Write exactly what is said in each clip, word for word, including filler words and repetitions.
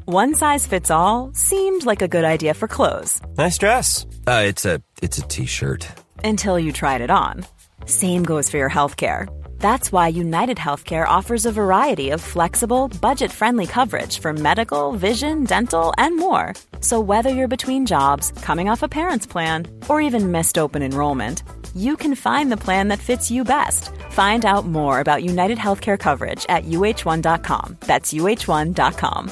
One size fits all seemed like a good idea for clothes. Nice dress. Uh, it's a it's a t-shirt. Until you tried it on. Same goes for your healthcare. That's why United Healthcare offers a variety of flexible, budget-friendly coverage for medical, vision, dental, and more. So whether you're between jobs, coming off a parent's plan, or even missed open enrollment, you can find the plan that fits you best. Find out more about United Healthcare coverage at U H one dot com. That's U H one dot com.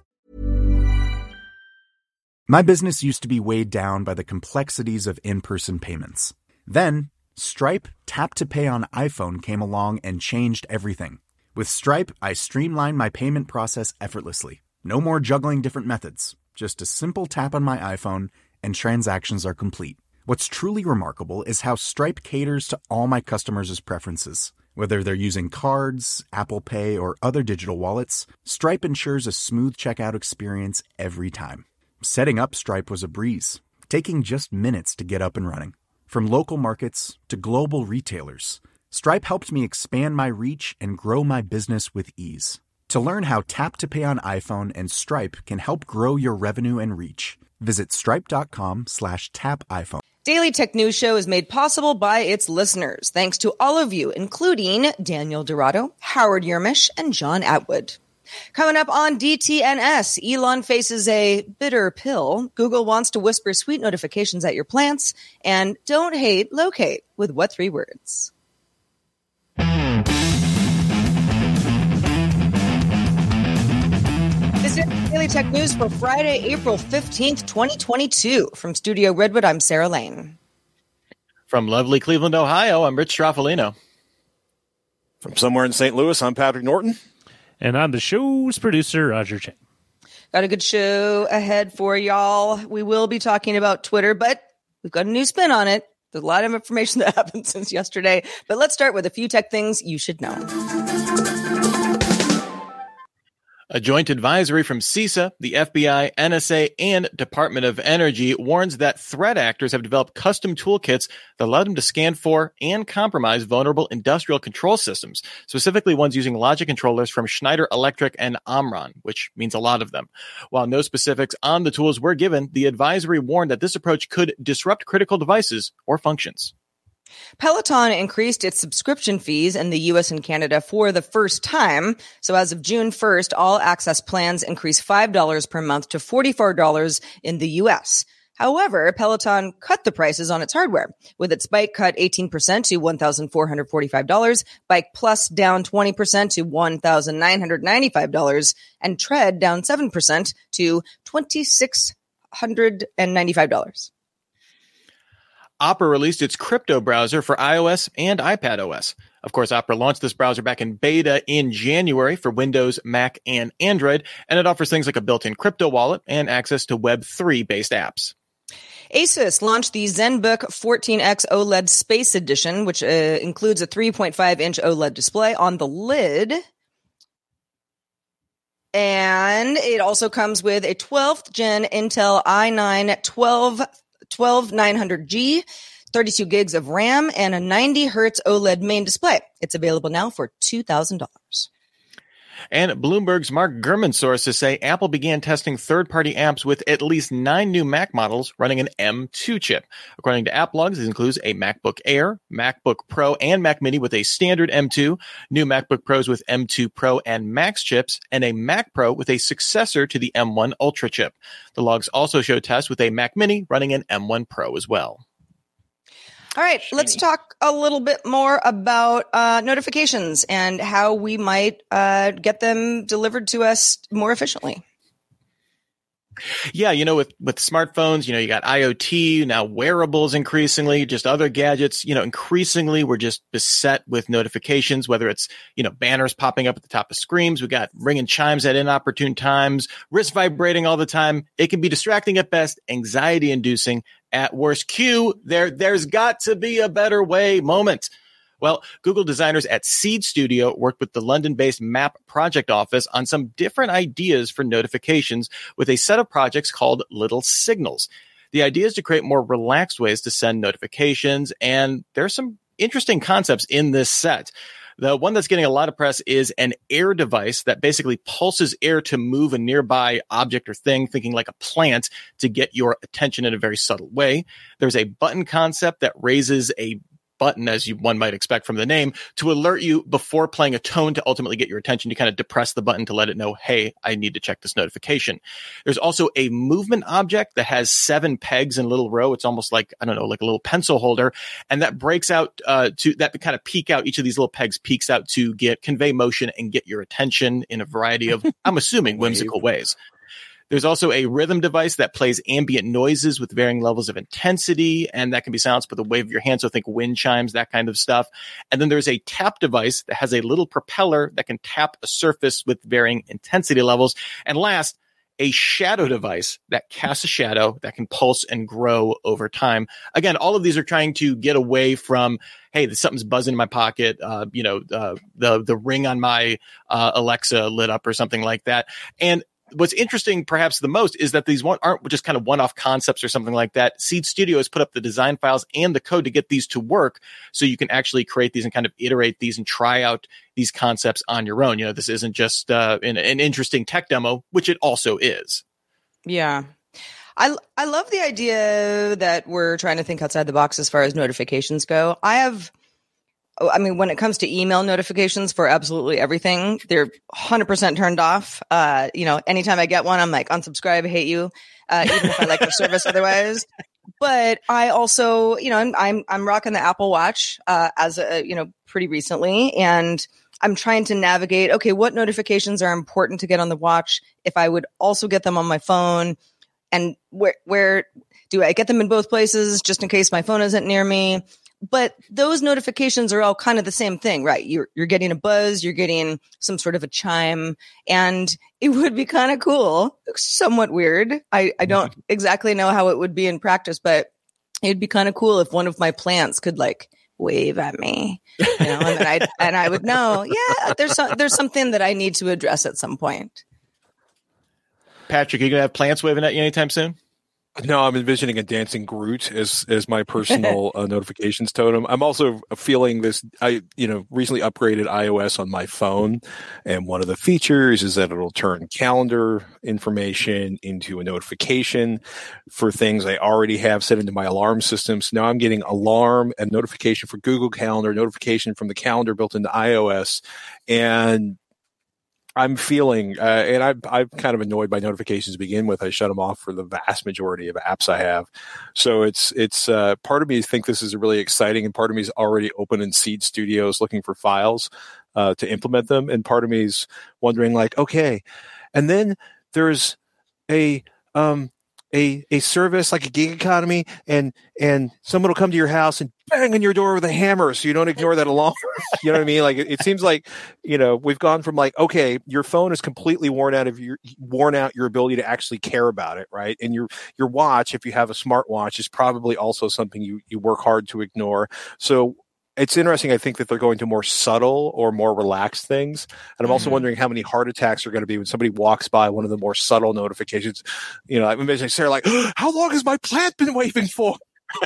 My business used to be weighed down by the complexities of in-person payments. Then, Stripe Tap to Pay on iPhone came along and changed everything. With Stripe, I streamlined my payment process effortlessly. No more juggling different methods. Just a simple tap on my iPhone and transactions are complete. What's truly remarkable is how Stripe caters to all my customers' preferences. Whether they're using cards, Apple Pay, or other digital wallets, Stripe ensures a smooth checkout experience every time. Setting up Stripe was a breeze, taking just minutes to get up and running. From local markets to global retailers, Stripe helped me expand my reach and grow my business with ease. To learn how Tap to Pay on iPhone and Stripe can help grow your revenue and reach, visit stripe.com slash tap iPhone. Daily Tech News Show is made possible by its listeners. Thanks to all of you, including Daniel Dorado, Howard Yermish, and John Atwood. Coming up on D T N S, Elon faces a bitter pill. Google wants to whisper sweet notifications at your plants. And don't hate, locate with what three words? This is Daily Tech News for Friday, April fifteenth, twenty twenty-two. From Studio Redwood, I'm Sarah Lane. From lovely Cleveland, Ohio, I'm Rich Straffolino. From somewhere in Saint Louis, I'm Patrick Norton. And I'm the show's producer, Roger Chang. Got a good show ahead for y'all. We will be talking about Twitter, but we've got a new spin on it. There's a lot of information that happened since yesterday. But let's start with a few tech things you should know. A joint advisory from CISA, the F B I, N S A, and Department of Energy warns that threat actors have developed custom toolkits that allow them to scan for and compromise vulnerable industrial control systems, specifically ones using logic controllers from Schneider Electric and Omron, which means a lot of them. While no specifics on the tools were given, the advisory warned that this approach could disrupt critical devices or functions. Peloton increased its subscription fees in the U S and Canada for the first time. So as of June first, all access plans increased five dollars per month to forty-four dollars in the U S. However, Peloton cut the prices on its hardware, with its Bike cut eighteen percent to one thousand four hundred forty-five dollars, Bike Plus down twenty percent to one thousand nine hundred ninety-five dollars, and Tread down seven percent to two thousand six hundred ninety-five dollars. Opera released its crypto browser for iOS and iPadOS. Of course, Opera launched this browser back in beta in January for Windows, Mac, and Android, and it offers things like a built-in crypto wallet and access to Web three based apps. Asus launched the ZenBook fourteen X OLED Space Edition, which uh, includes a three point five inch OLED display on the lid. And it also comes with a twelfth gen Intel i nine twelve twelve nine hundred G, thirty-two gigs of RAM, and a ninety hertz OLED main display. It's available now for two thousand dollars. And Bloomberg's Mark Gurman sources say Apple began testing third-party apps with at least nine new Mac models running an M two chip. According to AppLogs, this includes a MacBook Air, MacBook Pro, and Mac Mini with a standard M two, new MacBook Pros with M two Pro and Max chips, and a Mac Pro with a successor to the M one Ultra chip. The logs also show tests with a Mac Mini running an M one Pro as well. All right, let's talk a little bit more about uh, notifications and how we might uh, get them delivered to us more efficiently. Yeah, you know, with, with smartphones, you know, you got IoT, now wearables increasingly, just other gadgets, you know, increasingly we're just beset with notifications, whether it's, you know, banners popping up at the top of screens. We got ringing chimes at inopportune times, wrist vibrating all the time. It can be distracting at best, anxiety inducing at worst. Q, there, there's got to be a better way moment. Well, Google designers at Seed Studio worked with the London-based Map Project Office on some different ideas for notifications with a set of projects called Little Signals. The idea is to create more relaxed ways to send notifications, and there's some interesting concepts in this set. The one that's getting a lot of press is an air device that basically pulses air to move a nearby object or thing, thinking like a plant, to get your attention in a very subtle way. There's a button concept that raises a button, as you one might expect from the name, to alert you before playing a tone to ultimately get your attention. You kind of depress the button to let it know, hey, I need to check this notification. There's also a movement object that has seven pegs in a little row. It's almost like, I don't know, like a little pencil holder. And that breaks out uh, to that kind of peek out. Each of these little pegs peeks out to get convey motion and get your attention in a variety of, I'm assuming, whimsical ways. There's also a rhythm device that plays ambient noises with varying levels of intensity, and that can be silenced with a wave of your hand. So think wind chimes, that kind of stuff. And then there's a tap device that has a little propeller that can tap a surface with varying intensity levels. And last, a shadow device that casts a shadow that can pulse and grow over time. Again, all of these are trying to get away from, hey, something's buzzing in my pocket, uh, you know, uh, the the ring on my uh, Alexa lit up or something like that. And what's interesting perhaps the most is that these one, aren't just kind of one-off concepts or something like that. Seed Studio has put up the design files and the code to get these to work, so you can actually create these and kind of iterate these and try out these concepts on your own. You know, this isn't just uh, an, an interesting tech demo, which it also is. Yeah. I, I love the idea that we're trying to think outside the box as far as notifications go. I have... I mean, when it comes to email notifications for absolutely everything, they're one hundred percent turned off. Uh, you know, anytime I get one, I'm like, unsubscribe, hate you, uh, even if I like the service otherwise. But I also, you know, I'm, I'm, I'm rocking the Apple Watch, uh, as a, you know, pretty recently. And I'm trying to navigate, okay, what notifications are important to get on the watch if I would also get them on my phone? And where, where do I get them in both places just in case my phone isn't near me? But those notifications are all kind of the same thing, right? You're you're getting a buzz, you're getting some sort of a chime, and it would be kind of cool, somewhat weird. I, I don't exactly know how it would be in practice, but it'd be kind of cool if one of my plants could like wave at me, you know, and then I and I would know, yeah, there's some, there's something that I need to address at some point. Patrick, are you gonna have plants waving at you anytime soon? No, I'm envisioning a dancing Groot as as my personal uh, notifications totem. I'm also feeling this. I you know recently upgraded iOS on my phone, and one of the features is that it'll turn calendar information into a notification for things I already have set into my alarm system. So now I'm getting alarm and notification for Google Calendar, notification from the calendar built into iOS, and I'm feeling, uh, and I'm, I'm kind of annoyed by notifications to begin with. I shut them off for the vast majority of apps I have. So it's, it's, uh, part of me think this is really exciting, and part of me is already open in Seed Studios looking for files, uh, to implement them. And part of me is wondering like, okay. And then there's a, um, a, a service like a gig economy, and, and someone will come to your house and bang on your door with a hammer so you don't ignore that alarm. You know what I mean? Like it, it seems like, you know, we've gone from like, okay, your phone is completely worn out of your, worn out your ability to actually care about it. Right. And your, your watch, if you have a smartwatch, is probably also something you, you work hard to ignore. So it's interesting. I think that they're going to more subtle or more relaxed things. And I'm also mm-hmm. wondering how many heart attacks are going to be when somebody walks by one of the more subtle notifications. You know, I'm imagining Sarah like, oh, how long has my plant been waving for?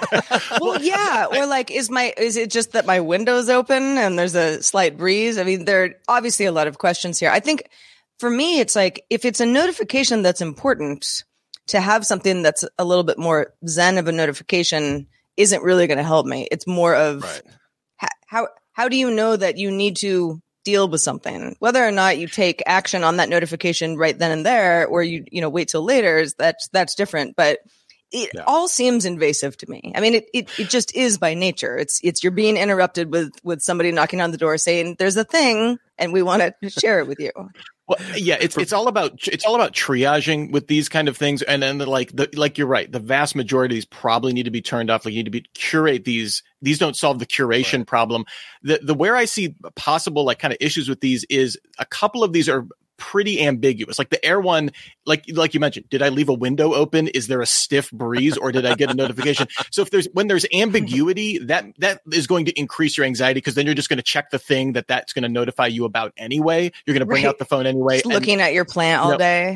Well, yeah. Or like, is my, is it just that my window's open and there's a slight breeze? I mean, there are obviously a lot of questions here. I think for me, it's like, if it's a notification that's important, to have something that's a little bit more zen of a notification isn't really going to help me. It's more of, right. How how do you know that you need to deal with something? Whether or not you take action on that notification right then and there, or you you know wait till later, is that's that's different. But it yeah. all seems invasive to me. I mean, it, it it just is by nature. It's it's you're being interrupted with with somebody knocking on the door saying there's a thing and we want to share it with you. Well, yeah, it's it's all about it's all about triaging with these kind of things, and then the, like the like you're right, the vast majority of these probably need to be turned off. Like you need to be curate these. These don't solve the curation right. problem. The the where I see possible like kind of issues with these is a couple of these are pretty ambiguous. Like the Air one, like like you mentioned, did I leave a window open? Is there a stiff breeze, or did I get a notification? So if there's when there's ambiguity, that that is going to increase your anxiety, because then you're just going to check the thing that that's going to notify you about anyway. You're going to bring right. out the phone anyway. Just looking and, at your plant all you know, day.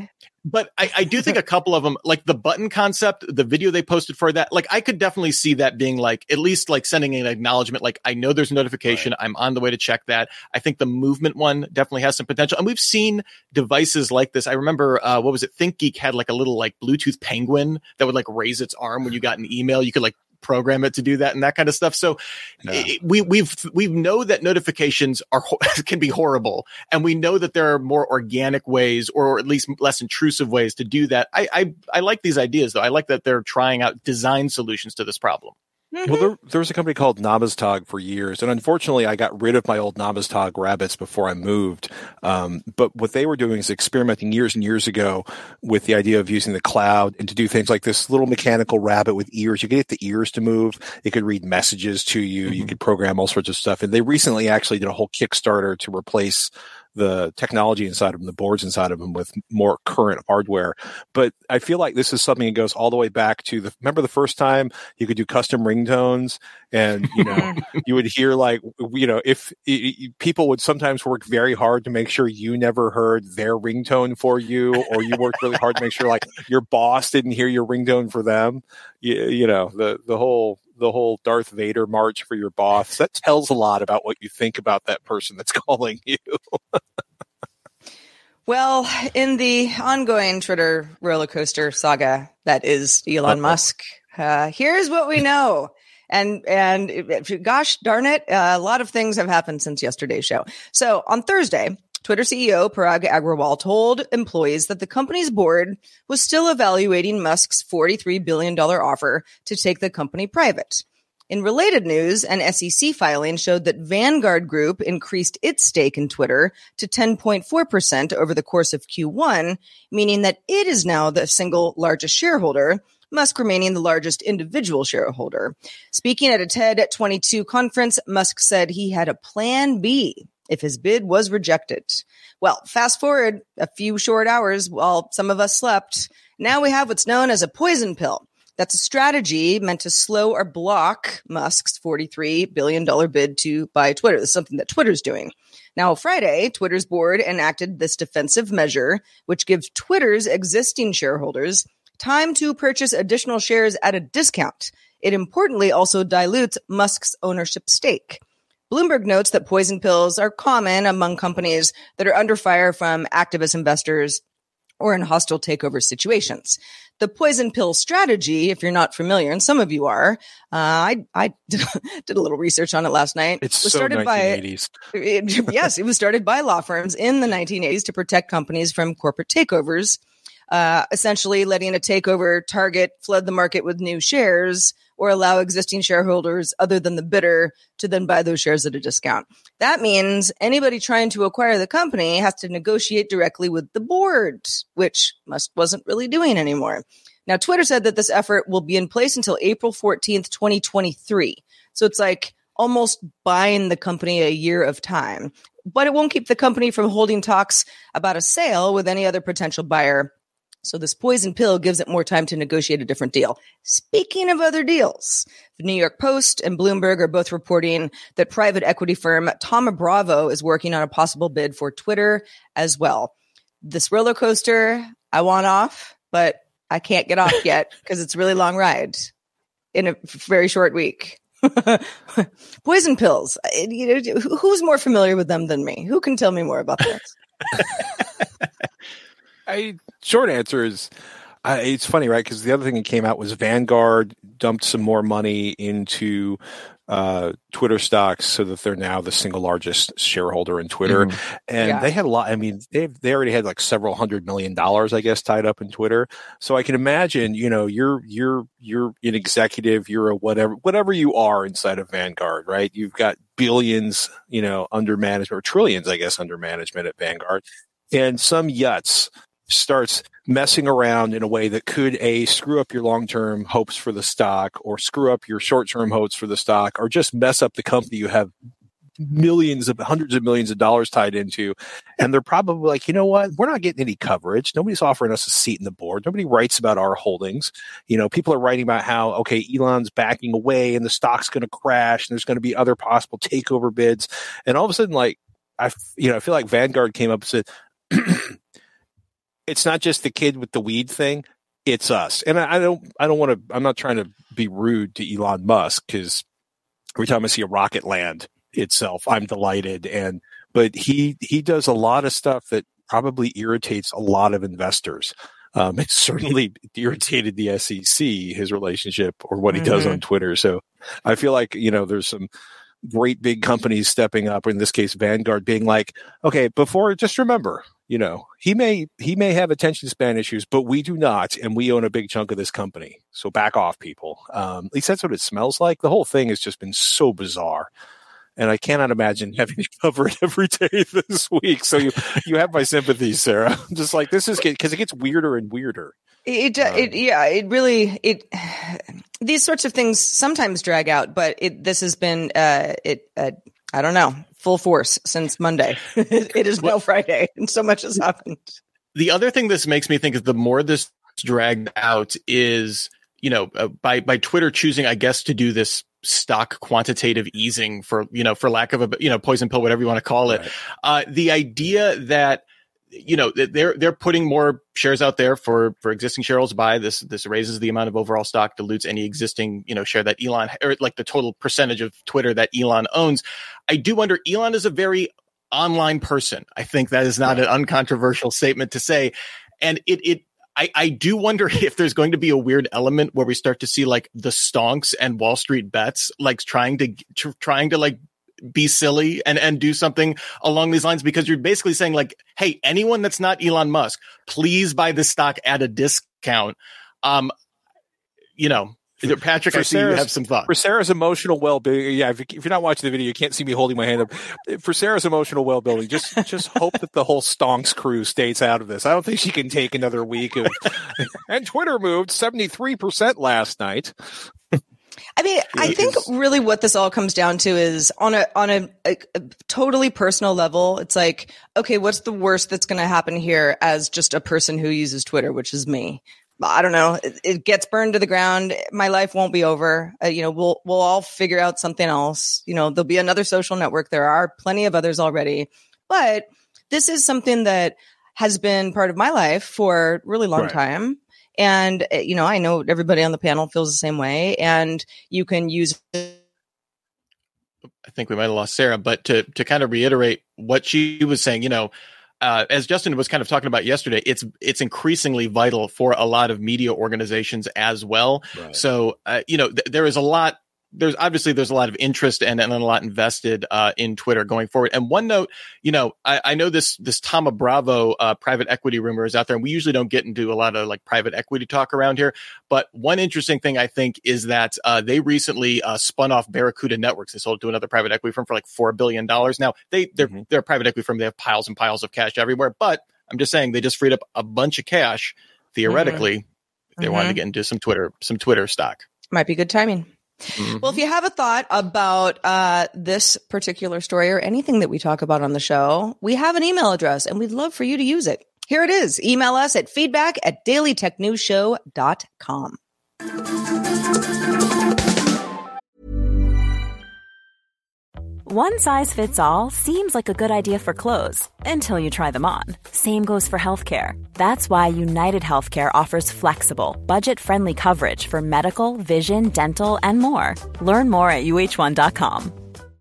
But I, I do think a couple of them, like the button concept, the video they posted for that, like I could definitely see that being like, at least like sending an acknowledgement, like I know there's a notification, right. I'm on the way to check that. I think the movement one definitely has some potential. And we've seen devices like this. I remember, uh, what was it? ThinkGeek had like a little like Bluetooth penguin that would like raise its arm when you got an email. You could like program it to do that and that kind of stuff. So yeah. it, we we've we know that notifications are can be horrible, and we know that there are more organic ways, or at least less intrusive ways to do that. I I, I like these ideas though. I like that they're trying out design solutions to this problem. Mm-hmm. Well, there, there was a company called Namaztog for years, and unfortunately, I got rid of my old Namaztog rabbits before I moved. Um, but what they were doing is experimenting years and years ago with the idea of using the cloud and to do things like this little mechanical rabbit with ears. You could get the ears to move. It could read messages to you. Mm-hmm. You could program all sorts of stuff. And they recently actually did a whole Kickstarter to replace the technology inside of them, the boards inside of them, with more current hardware. But I feel like this is something that goes all the way back to the, remember the first time you could do custom ringtones, and, you know, you would hear like, you know, if it, people would sometimes work very hard to make sure you never heard their ringtone for you, or you worked really hard to make sure like your boss didn't hear your ringtone for them. You, you know, the, the whole, the whole Darth Vader march for your boss, that tells a lot about what you think about that person that's calling you. Well, in the ongoing Twitter roller coaster saga that is Elon Uh-oh. Musk, uh, here's what we know. And, and it, gosh darn it, uh, a lot of things have happened since yesterday's show. So on Thursday, Twitter C E O Parag Agrawal told employees that the company's board was still evaluating Musk's forty-three billion dollars offer to take the company private. In related news, an S E C filing showed that Vanguard Group increased its stake in Twitter to ten point four percent over the course of Q one, meaning that it is now the single largest shareholder, Musk remaining the largest individual shareholder. Speaking at a TED twenty-two conference, Musk said he had a plan B if his bid was rejected. Well, fast forward a few short hours while some of us slept. Now we have what's known as a poison pill. That's a strategy meant to slow or block Musk's forty-three billion dollars bid to buy Twitter. This is something that Twitter's doing. Now, Friday, Twitter's board enacted this defensive measure, which gives Twitter's existing shareholders time to purchase additional shares at a discount. It importantly also dilutes Musk's ownership stake. Bloomberg notes that poison pills are common among companies that are under fire from activist investors or in hostile takeover situations. The poison pill strategy, if you're not familiar, and some of you are, uh, I, I did a little research on it last night. It's was so started nineteen eighties. By, it, yes, it was started by law firms in the nineteen eighties to protect companies from corporate takeovers, uh, essentially letting a takeover target flood the market with new shares or allow existing shareholders other than the bidder to then buy those shares at a discount. That means anybody trying to acquire the company has to negotiate directly with the board, which Musk wasn't really doing anymore. Now, Twitter said that this effort will be in place until April fourteenth, twenty twenty-three. So it's like almost buying the company a year of time. But it won't keep the company from holding talks about a sale with any other potential buyer. So this poison pill gives it more time to negotiate a different deal. Speaking of other deals, the New York Post and Bloomberg are both reporting that private equity firm Thoma Bravo is working on a possible bid for Twitter as well. This roller coaster, I want off, but I can't get off yet because it's a really long ride in a very short week. Poison pills. You know, who's more familiar with them than me? Who can tell me more about this? I short answer is, uh, it's funny, right? Because the other thing that came out was Vanguard dumped some more money into uh, Twitter stocks so that they're now the single largest shareholder in Twitter. Mm-hmm. And yeah. they had a lot. I mean, they they already had like several hundred million dollars, I guess, tied up in Twitter. So I can imagine, you know, you're you're you're an executive, you're a whatever whatever you are inside of Vanguard, right? You've got billions, you know, under management, or trillions, I guess, under management at Vanguard, and some yuts starts messing around in a way that could a screw up your long-term hopes for the stock, or screw up your short-term hopes for the stock, or just mess up the company you have millions of hundreds of millions of dollars tied into. And they're probably like, you know what, we're not getting any coverage. Nobody's offering us a seat in the board. Nobody writes about our holdings. You know, people are writing about how, okay, Elon's backing away and the stock's going to crash and there's going to be other possible takeover bids. And all of a sudden, like, I, you know, I feel like Vanguard came up and said, it's not just the kid with the weed thing. It's us. And I, I don't, I don't want to, I'm not trying to be rude to Elon Musk, because every time I see a rocket land itself, I'm delighted. And, but he, he does a lot of stuff that probably irritates a lot of investors. Um, it certainly irritated the S E C, his relationship or what he mm-hmm. does on Twitter. So I feel like, you know, there's some great big companies stepping up, in this case, Vanguard, being like, okay, before, just remember, you know, he may, he may have attention span issues, but we do not. And we own a big chunk of this company. So back off, people. Um, at least that's what it smells like. The whole thing has just been so bizarre. And I cannot imagine having to cover it every day this week. So you, you have my sympathies, Sarah. I'm just like, this is because it gets weirder and weirder. It, um, it, yeah, it really, it, these sorts of things sometimes drag out, but it, this has been, uh, it, uh, I don't know, full force since Monday. It is now Friday, and so much has happened. The other thing this makes me think is the more this dragged out is, you know, uh, by, by Twitter choosing, I guess, to do this stock quantitative easing, for, you know, for lack of a, you know, poison pill, whatever you want to call it. Right. Uh, the idea that, you know, they're, they're putting more shares out there for, for existing shareholders to buy. This, this raises the amount of overall stock, dilutes any existing, you know, share that Elon, or like the total percentage of Twitter that Elon owns. I do wonder, Elon is a very online person. I think that is not right. an uncontroversial statement to say. And it, it, I, I do wonder if there's going to be a weird element where we start to see like the stonks and Wall Street bets, like trying to, tr- trying to like be silly and, and do something along these lines, because you're basically saying like, hey, anyone that's not Elon Musk, please buy this stock at a discount. Um, you know, Patrick, for I see Sarah's, you have some thoughts. For Sarah's emotional well-being, yeah, if, if you're not watching the video, you can't see me holding my hand up. For Sarah's emotional well-being, just just hope that the whole Stonks crew stays out of this. I don't think she can take another week of... And Twitter moved seventy-three percent last night. I mean, I think really what this all comes down to is on a on a, a, a totally personal level, it's like, okay, what's the worst that's going to happen here as just a person who uses Twitter, which is me? I don't know. It, it gets burned to the ground. My life won't be over. Uh, you know, we'll we'll all figure out something else. You know, there'll be another social network. There are plenty of others already, but this is something that has been part of my life for a really long right. time. And, you know, I know everybody on the panel feels the same way, and you can use. I think we might have lost Sarah, but to, to kind of reiterate what she was saying, you know, uh, as Justin was kind of talking about yesterday, it's, it's increasingly vital for a lot of media organizations as well. Right. So, uh, you know, th- there is a lot. There's obviously there's a lot of interest and, and a lot invested uh, in Twitter going forward. And one note, you know, I, I know this this Thoma Bravo uh, private equity rumor is out there, and we usually don't get into a lot of like private equity talk around here. But one interesting thing I think is that uh, they recently uh, spun off Barracuda Networks. They sold it to another private equity firm for like four billion dollars. Now they they're mm-hmm. they're a private equity firm. They have piles and piles of cash everywhere. But I'm just saying they just freed up a bunch of cash. Theoretically, mm-hmm. they mm-hmm. wanted to get into some Twitter some Twitter stock. Might be good timing. Mm-hmm. Well, if you have a thought about uh, this particular story or anything that we talk about on the show, we have an email address and we'd love for you to use it. Here it is. Email us at feedback at daily tech news show dot com. One size fits all seems like a good idea for clothes until you try them on. Same goes for healthcare. That's why United Healthcare offers flexible, budget-friendly coverage for medical, vision, dental, and more. Learn more at U H one dot com.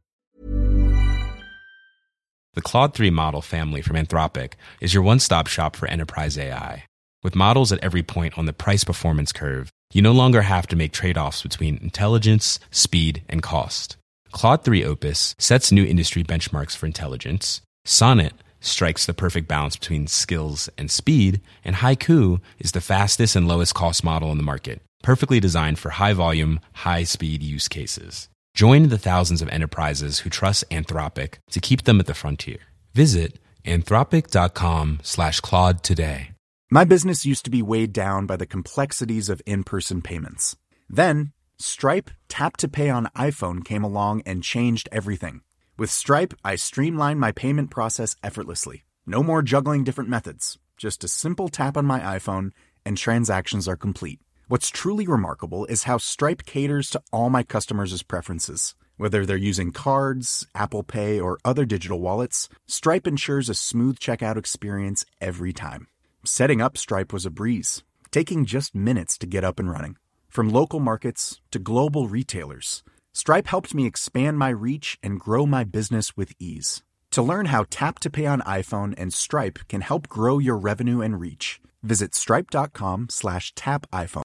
The Claude three model family from Anthropic is your one-stop shop for enterprise A I. With models at every point on the price-performance curve, you no longer have to make trade-offs between intelligence, speed, and cost. Claude three Opus sets new industry benchmarks for intelligence. Sonnet strikes the perfect balance between skills and speed. And Haiku is the fastest and lowest cost model in the market, perfectly designed for high volume, high speed use cases. Join the thousands of enterprises who trust Anthropic to keep them at the frontier. Visit anthropic.com slash Claude today. My business used to be weighed down by the complexities of in-person payments. Then Stripe Tap to Pay on iPhone came along and changed everything. With Stripe, I streamlined my payment process effortlessly. No more juggling different methods. Just a simple tap on my iPhone and transactions are complete. What's truly remarkable is how Stripe caters to all my customers' preferences. Whether they're using cards, Apple Pay, or other digital wallets, Stripe ensures a smooth checkout experience every time. Setting up Stripe was a breeze, taking just minutes to get up and running. From local markets to global retailers, Stripe helped me expand my reach and grow my business with ease. To learn how Tap to Pay on iPhone and Stripe can help grow your revenue and reach, visit stripe.com slash tap iPhone.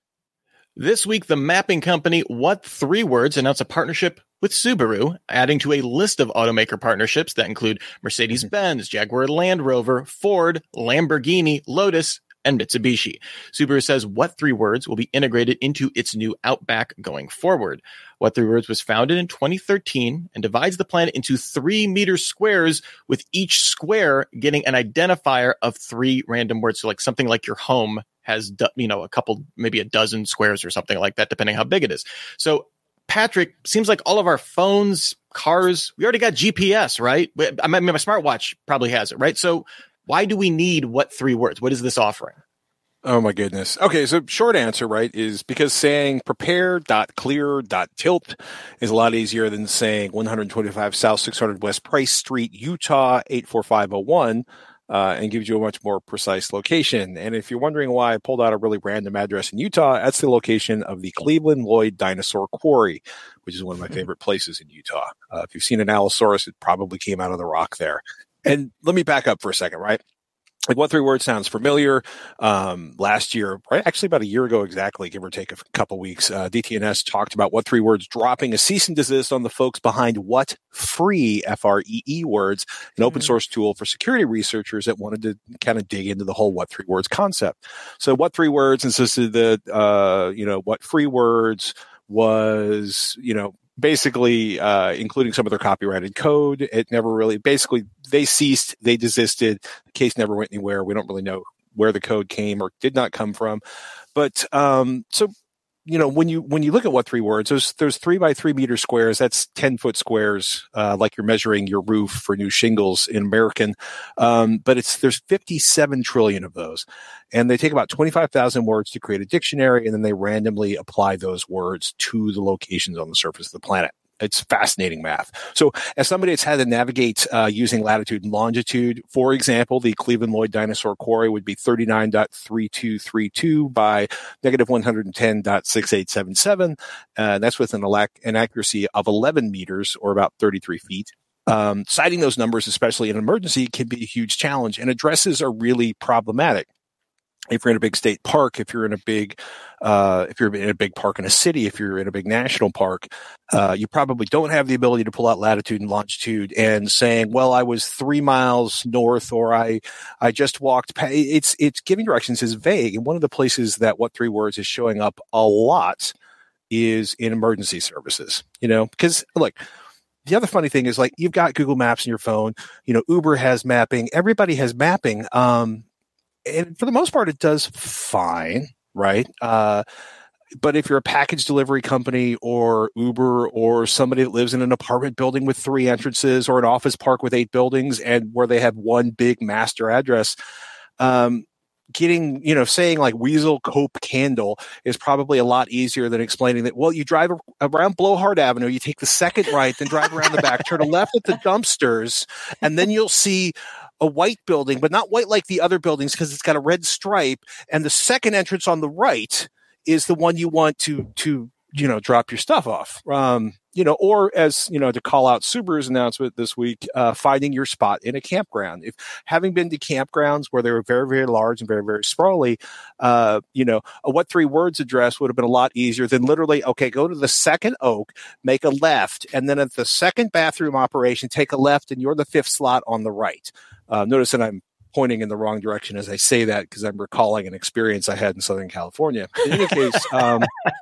This week, the mapping company What Three Words announced a partnership with Subaru, adding to a list of automaker partnerships that include Mercedes-Benz, Jaguar Land Rover, Ford, Lamborghini, Lotus, and Mitsubishi. Subaru says What Three Words will be integrated into its new Outback going forward. What Three Words was founded in twenty thirteen and divides the planet into three meter squares, with each square getting an identifier of three random words. So like something like your home has, you know, a couple, maybe a dozen squares or something like that, depending how big it is. So Patrick, seems like all of our phones, cars, we already got G P S, right? I mean, my smartwatch probably has it, right? So why do we need What Three Words? What is this offering? Oh, my goodness. Okay, so short answer, right, is because saying prepare.clear.tilt is a lot easier than saying one twenty-five South six hundred West Price Street, Utah, eight four five oh one, uh, and gives you a much more precise location. And if you're wondering why I pulled out a really random address in Utah, that's the location of the Cleveland Lloyd Dinosaur Quarry, which is one of my favorite places in Utah. Uh, if you've seen an Allosaurus, it probably came out of the rock there. And let me back up for a second, right? Like What Three Words sounds familiar. Um, last year, right, actually about a year ago exactly, give or take a couple weeks, uh, D T N S talked about What Three Words dropping a cease and desist on the folks behind What Free, F R E E Words, an open source tool for security researchers that wanted to kind of dig into the whole What Three Words concept. So What Three Words insisted that, uh, you know, What Free Words was, you know, basically, uh, including some of their copyrighted code. It never really, basically, they ceased, they desisted. The case never went anywhere. We don't really know where the code came or did not come from. But, um, so, you know, when you, when you look at What Three Words, there's, there's three by three meter squares. That's ten foot squares, uh, like you're measuring your roof for new shingles in American. Um, but it's, there's fifty-seven trillion of those. And they take about twenty-five thousand words to create a dictionary, and then they randomly apply those words to the locations on the surface of the planet. It's fascinating math. So as somebody that's had to navigate uh, using latitude and longitude, for example, the Cleveland Lloyd Dinosaur Quarry would be thirty-nine point three two three two by negative one hundred ten point six eight seven seven. Uh, and that's with an, alac- an accuracy of eleven meters, or about thirty-three feet. Um, citing those numbers, especially in an emergency, can be a huge challenge, and addresses are really problematic. If you're in a big state park, if you're in a big, uh, if you're in a big park in a city, if you're in a big national park, uh, you probably don't have the ability to pull out latitude and longitude and saying, well, I was three miles north, or I, I just walked past. It's, it's giving directions is vague. And one of the places that What Three Words is showing up a lot is in emergency services, you know, because look, the other funny thing is, like, you've got Google Maps in your phone, you know, Uber has mapping, everybody has mapping. Um, And for the most part, it does fine, right? Uh, but if you're a package delivery company or Uber or somebody that lives in an apartment building with three entrances or an office park with eight buildings and where they have one big master address, um, getting, you know, saying like Weasel Cope Candle is probably a lot easier than explaining that, well, you drive around Blowhard Avenue, you take the second right, then drive around the back, turn a left at the dumpsters, and then you'll see a white building, but not white like the other buildings because it's got a red stripe. And the second entrance on the right is the one you want to, to, you know, drop your stuff off. Um, you know, or as, you know, to call out Subaru's announcement this week, uh, finding your spot in a campground. If having been to campgrounds where they were very, very large and very, very sprawly, uh, you know, a What Three Words address would have been a lot easier than literally, okay, go to the second oak, make a left, and then at the second bathroom operation, take a left, and you're the fifth slot on the right. Uh, notice that I'm pointing in the wrong direction as I say that because I'm recalling an experience I had in Southern California. In any case, um,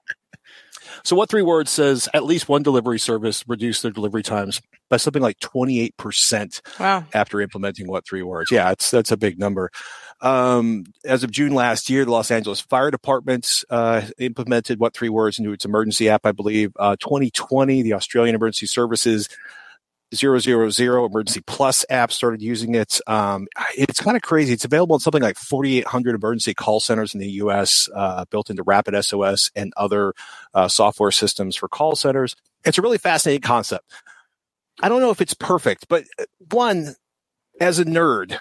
so What Three Words says at least one delivery service reduced their delivery times by something like twenty-eight percent wow. after implementing What Three Words. Yeah, it's that's a big number. Um, as of June last year, the Los Angeles Fire Department uh, implemented What Three Words into its emergency app, I believe. Uh, twenty twenty, the Australian Emergency Services zero zero zero Emergency Plus app started using it. Um, it's kind of crazy. It's available in something like forty-eight hundred emergency call centers in the U S, uh, built into Rapid S O S and other uh, software systems for call centers. It's a really fascinating concept. I don't know if it's perfect, but one, as a nerd,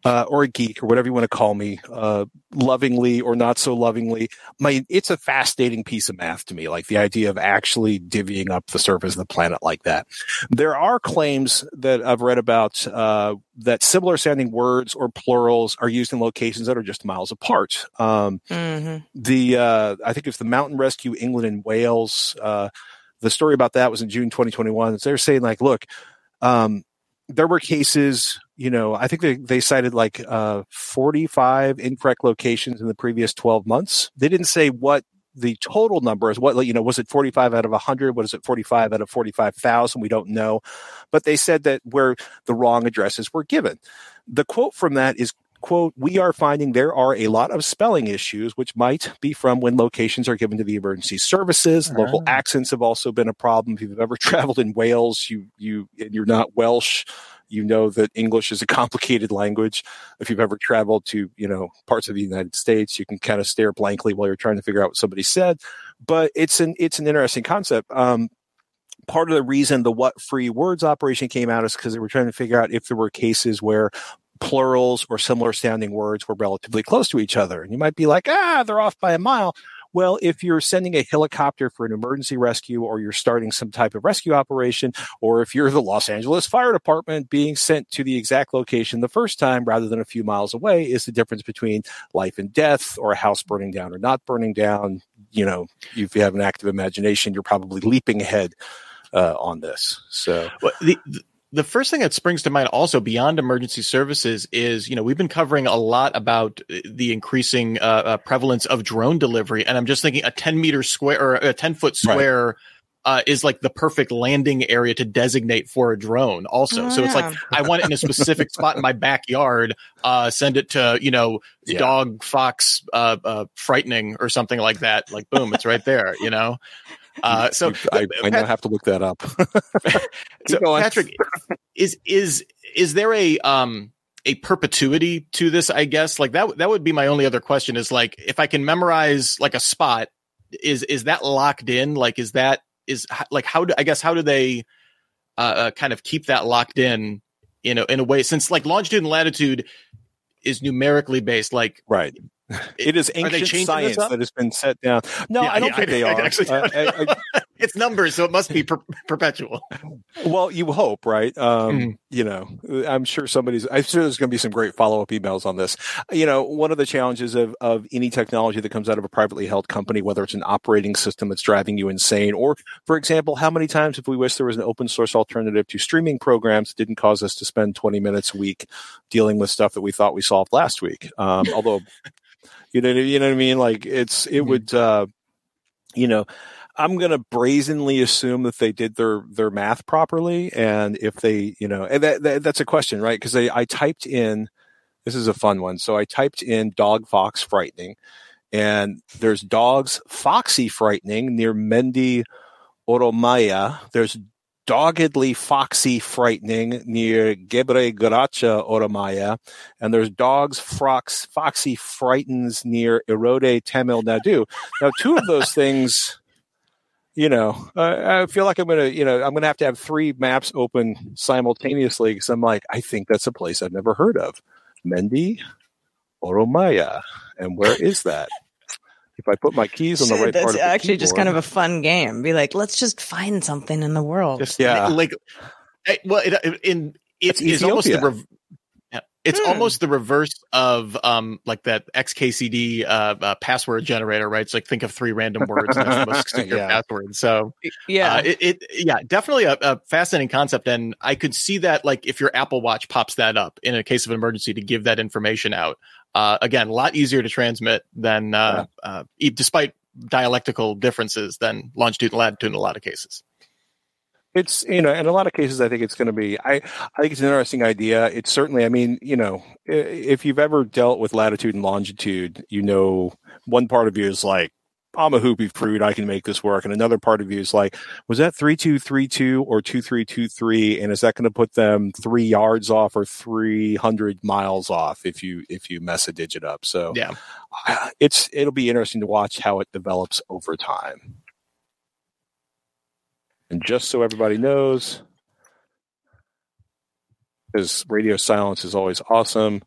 uh, or a geek or whatever you want to call me, uh, lovingly or not so lovingly, my, it's a fascinating piece of math to me, like the idea of actually divvying up the surface of the planet like that. There are claims that I've read about uh, that similar sounding words or plurals are used in locations that are just miles apart. Um, mm-hmm. The uh, I think it's the Mountain Rescue England and Wales. Uh, the story about that was in June twenty twenty-one. They're saying like, look, um, there were cases, you know, I think they, they cited like uh, forty-five incorrect locations in the previous twelve months. They didn't say what the total number is. What, you know, was it forty-five out of one hundred? What is it, forty-five out of forty-five thousand? We don't know. But they said that where the wrong addresses were given. The quote from that is, quote, "We are finding there are a lot of spelling issues, which might be from when locations are given to the emergency services. Uh-huh. Local accents have also been a problem. If you've ever traveled in Wales, you, you, and you're not Welsh, you know that English is a complicated language. If you've ever traveled to, you know, parts of the United States, you can kind of stare blankly while you're trying to figure out what somebody said. But it's an, it's an interesting concept. Um, part of the reason the What Free Words operation came out is because they were trying to figure out if there were cases where plurals or similar sounding words were relatively close to each other. And you might be like, ah, they're off by a mile. Well, if you're sending a helicopter for an emergency rescue, or you're starting some type of rescue operation, or if you're the Los Angeles Fire Department being sent to the exact location the first time rather than a few miles away, is the difference between life and death, or a house burning down or not burning down. You know, if you have an active imagination, you're probably leaping ahead uh, on this. So well, the, the The first thing that springs to mind also beyond emergency services is, you know, we've been covering a lot about the increasing uh, uh, prevalence of drone delivery. And I'm just thinking a ten meter square or a ten foot square right. uh, is like the perfect landing area to designate for a drone also. Oh, so yeah. It's like, I want it in a specific spot in my backyard, uh, send it to, you know, yeah. dog, fox, uh, uh, frightening or something like that. Like, boom, it's right there, you know? Uh, so I, I now have to look that up. So Patrick, is is is there a um a perpetuity to this? I guess like that that would be my only other question. Is like, if I can memorize like a spot, is is that locked in? Like, is that is like how do I guess how do they uh, uh kind of keep that locked in? You know, in a way, since like longitude and latitude is numerically based, like right. It is ancient science that has been set down. No, yeah, I don't yeah, think I, they I, are. I actually, uh, I, I, it's numbers, so it must be per- perpetual. Well, you hope, right? Um, mm. You know, I'm sure somebody's. I'm sure there's going to be some great follow-up emails on this. You know, one of the challenges of of any technology that comes out of a privately held company, whether it's an operating system that's driving you insane, or, for example, how many times have we wished there was an open source alternative to streaming programs that didn't cause us to spend twenty minutes a week dealing with stuff that we thought we solved last week? Um, although. You know, you know what I mean? Like it's, it mm-hmm. would, uh, you know, I'm going to brazenly assume that they did their, their math properly. And if they, you know, and that, that that's a question, right? Cause I, I typed in, this is a fun one. So I typed in dog fox frightening, and there's dogs foxy frightening near Mendi Oromaya. There's doggedly foxy frightening near Gebre Garacha Oromaya, and there's dogs fox foxy frightens near Erode Tamil Nadu. Now, two of those things, you know, uh, I feel like I'm gonna, you know, I'm gonna have to have three maps open simultaneously because I'm like, I think that's a place I've never heard of, Mendi Oromaya, and where is that? If I put my keys on the right That's part of the actually keyboard. Just kind of a fun game. Be like, let's just find something in the world. Just, yeah. Like, well, it, in, it, it's almost the rev- it's hmm. almost the reverse of um like that X K C D uh, uh password generator, right? It's like, think of three random words and that's the most secure yeah. password. So yeah, uh, it, it yeah definitely a, a fascinating concept, and I could see that like if your Apple Watch pops that up in a case of emergency to give that information out. Uh, again, a lot easier to transmit than, uh, yeah. uh, e- despite dialectical differences, than longitude and latitude in a lot of cases. It's, you know, in a lot of cases, I think it's going to be, I, I think it's an interesting idea. It's certainly, I mean, you know, if you've ever dealt with latitude and longitude, you know, one part of you is like, I'm a hoopy fruit, I can make this work. And another part of you is like, was that three two three two or two three two three? And is that going to put them three yards off or three hundred miles off if you if you mess a digit up? So yeah, it's it'll be interesting to watch how it develops over time. And just so everybody knows, because radio silence is always awesome,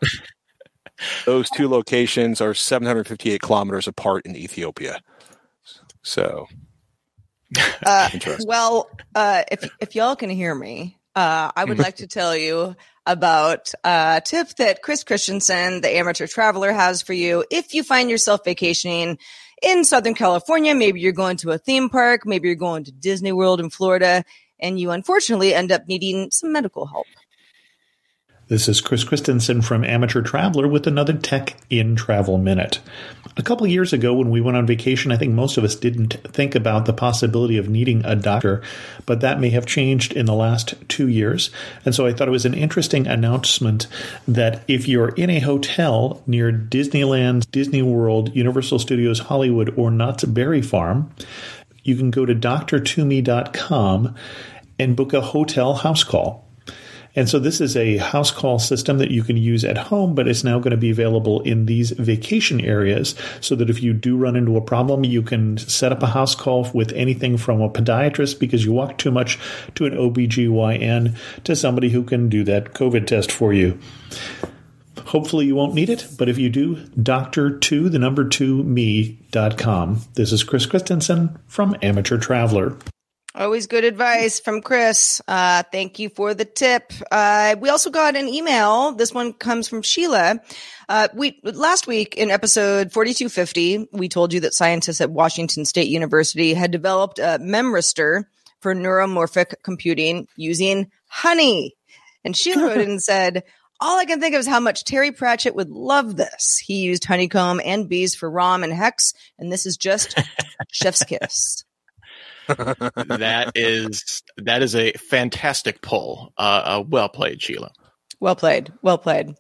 Those two locations are seven hundred fifty-eight kilometers apart in Ethiopia. So, uh, well, uh, if if y'all can hear me, uh, I would like to tell you about a tip that Chris Christensen, the amateur traveler, has for you. If you find yourself vacationing in Southern California, maybe you're going to a theme park, maybe you're going to Disney World in Florida, and you unfortunately end up needing some medical help. This is Chris Christensen from Amateur Traveler with another Tech in Travel Minute. A couple of years ago when we went on vacation, I think most of us didn't think about the possibility of needing a doctor, but that may have changed in the last two years. And so I thought it was an interesting announcement that if you're in a hotel near Disneyland, Disney World, Universal Studios Hollywood, or Knott's Berry Farm, you can go to D R to me dot com and book a hotel house call. And so this is a house call system that you can use at home, but it's now going to be available in these vacation areas so that if you do run into a problem, you can set up a house call with anything from a podiatrist because you walk too much to an O B G Y N to somebody who can do that COVID test for you. Hopefully you won't need it, but if you do, Doctor two, the number two, me dot com. This is Chris Christensen from Amateur Traveler. Always good advice from Chris. Uh, thank you for the tip. Uh, we also got an email. This one comes from Sheila. Uh, we, last week in episode forty-two fifty, we told you that scientists at Washington State University had developed a memristor for neuromorphic computing using honey. And Sheila wrote in and said, all I can think of is how much Terry Pratchett would love this. He used honeycomb and bees for ROM and hex, and this is just chef's kiss. that is that is a fantastic pull. Uh, uh, well played, Sheila. Well played. Well played.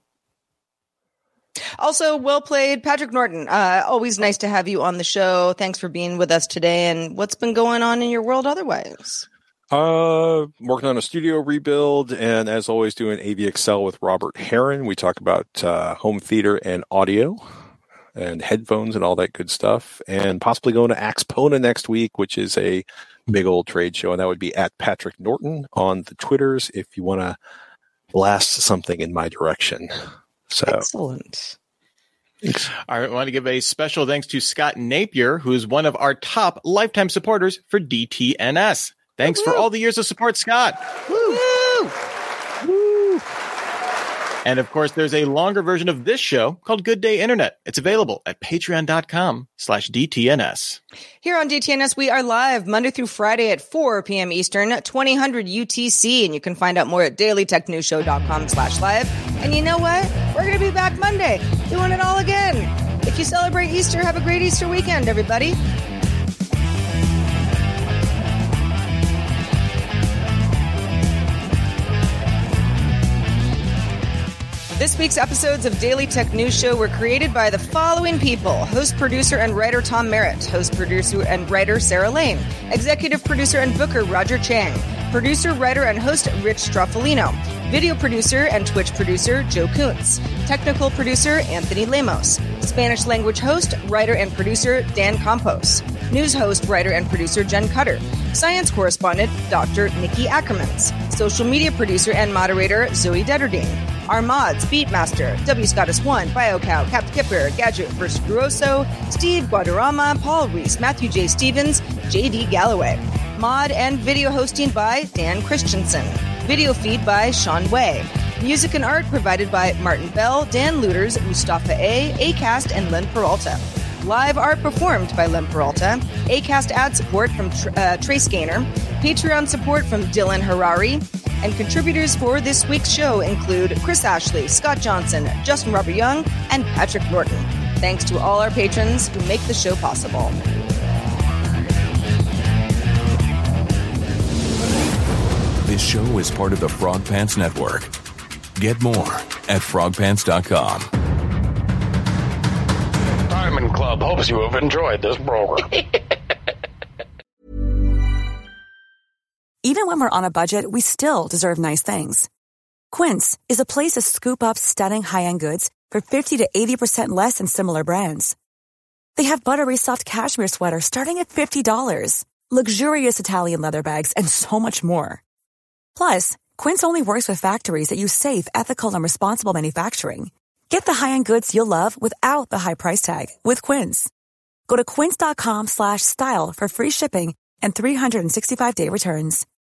Also, well played, Patrick Norton. Uh, always nice to have you on the show. Thanks for being with us today. And what's been going on in your world otherwise? Uh, working on a studio rebuild, and as always, doing A V Excel with Robert Heron. We talk about uh, home theater and audio, and headphones and all that good stuff, and possibly going to Axpona next week, which is a big old trade show, and that would be at Patrick Norton on the Twitters if you want to blast something in my direction. So excellent. Thanks. All right, I want to give a special thanks to Scott Napier, who is one of our top lifetime supporters for D T N S. Thanks Woo-hoo. for all the years of support, Scott. Woo! Woo! Woo! And of course, there's a longer version of this show called Good Day Internet. It's available at patreon.com slash DTNS. Here on D T N S, we are live Monday through Friday at four p.m. Eastern, twenty hundred U T C. And you can find out more at dailytechnewsshow.com slash live. And you know what? We're going to be back Monday doing it all again. If you celebrate Easter, have a great Easter weekend, everybody. This week's episodes of Daily Tech News Show were created by the following people. Host, producer, and writer Tom Merritt. Host, producer, and writer Sarah Lane. Executive producer and booker Roger Chang. Producer, writer, and host Rich Straffolino. Video producer and Twitch producer Joe Kuntz. Technical producer Anthony Lemos. Spanish language host, writer, and producer Dan Campos. News host, writer, and producer Jen Cutter. Science correspondent Doctor Nikki Ackermans. Social media producer and moderator Zoe Detterding. Our mods, Beatmaster, W. Scottus one, BioCow, Cap Kipper, Gadget First Gruoso, Steve Guadarrama, Paul Reese, Matthew J. Stevens, J D. Galloway. Mod and video hosting by Dan Christensen. Video feed by Sean Way. Music and art provided by Martin Bell, Dan Luters, Mustafa A, Acast, and Len Peralta. Live art performed by Len Peralta. Acast ad support from uh, Trace Gaynor. Patreon support from Dylan Harari. And contributors for this week's show include Chris Ashley, Scott Johnson, Justin Robert Young, and Patrick Norton. Thanks to all our patrons who make the show possible. This show is part of the Frog Pants Network. Get more at frog pants dot com. Diamond Club hopes you have enjoyed this program. Even when we're on a budget, we still deserve nice things. Quince is a place to scoop up stunning high-end goods for fifty to eighty percent less than similar brands. They have buttery soft cashmere sweaters starting at fifty dollars, luxurious Italian leather bags, and so much more. Plus, Quince only works with factories that use safe, ethical, and responsible manufacturing. Get the high-end goods you'll love without the high price tag with Quince. Go to quince.com slash style for free shipping and three sixty-five day returns.